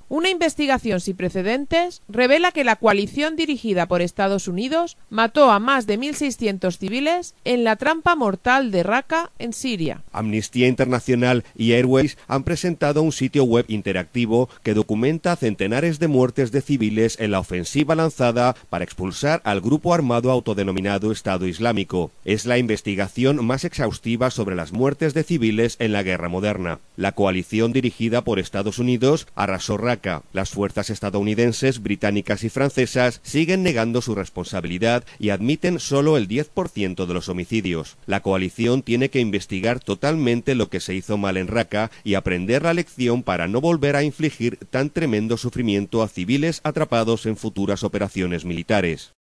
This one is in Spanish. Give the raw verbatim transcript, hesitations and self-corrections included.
Una investigación sin precedentes revela que la coalición dirigida por Estados Unidos mató a más de mil seiscientos civiles en la trampa mortal de Raqqa, en Siria. Amnistía Internacional y Airways han presentado un sitio web interactivo que documenta centenares de muertes de civiles en la ofensiva lanzada para expulsar al grupo armado autodenominado Estado Islámico. Es la investigación más exhaustiva sobre las muertes de civiles en la guerra moderna. La coalición dirigida por Estados Unidos arrasó Raqqa. Las fuerzas estadounidenses, británicas y francesas siguen negando su responsabilidad y admiten solo el diez por ciento de los homicidios. La coalición tiene que investigar totalmente lo que se hizo mal en Raqqa y aprender la lección para no volver a infligir tan tremendo sufrimiento a civiles atrapados en futuras operaciones militares.